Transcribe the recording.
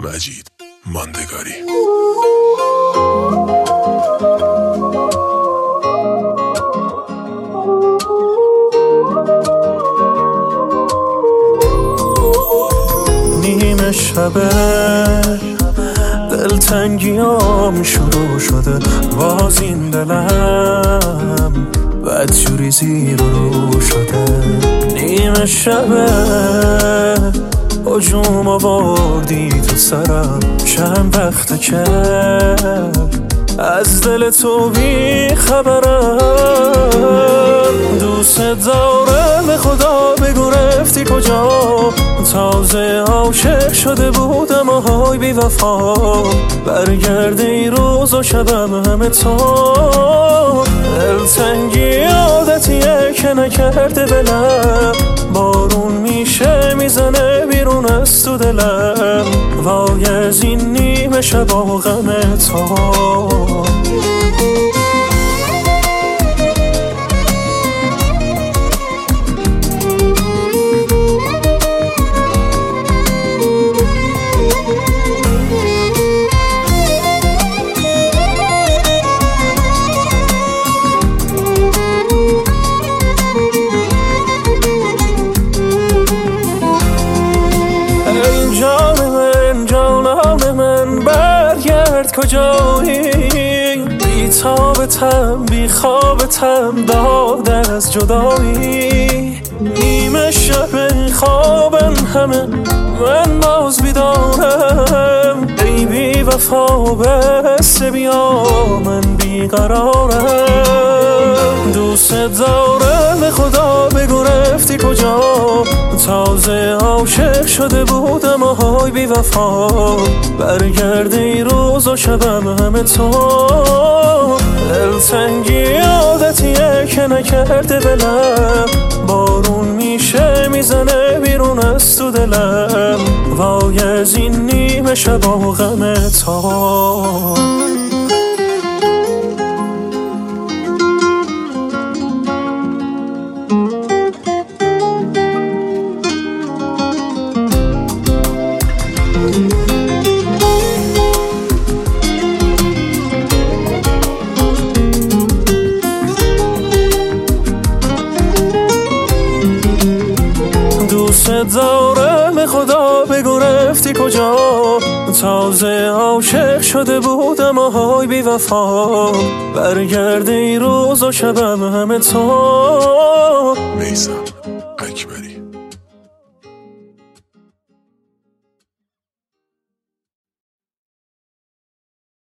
مجید ماندگاری. نیمه شبه دلتنگیام شروع شده، باز این دلم بدجوری زیر و رو شده. نیمه شبه هجوم آوردی تو سرم، چند وقته که از دل تو بی خبرم. دوست دارم به خدا بگو رفتی کجا، تازه عاشق شده بودم آهای بی وفا. برگرده این روز و شبم همه تو، دلتنگی عادتیه که نکرده دلم. بارون میشه میزنه بیرون از تو دلم، وای از این نیمه شب و غم تو. کجایی بی تابتم بی خوابتم، داد از جدایی. نیمه شب خوابم همه من باز بیدارم، ای بی وفا بس بیا من بیقرارم. دوست دارم به خدا بگو رفتی کجا، تازه عاشق شده بودم آهای بی وفا. برگرده این روز و شبم همه تو، دلتنگی عادتیه که نکرده دلم. بارون میشه میزنه بیرون از تو دلم، وای از این نیمه شب و غم تو. دوست دارم به خدا بگو رفتی کجا، تازه عاشق شده بودم آهای بی وفا. برگرده این روز و شبم همه تو. میثم اکبری.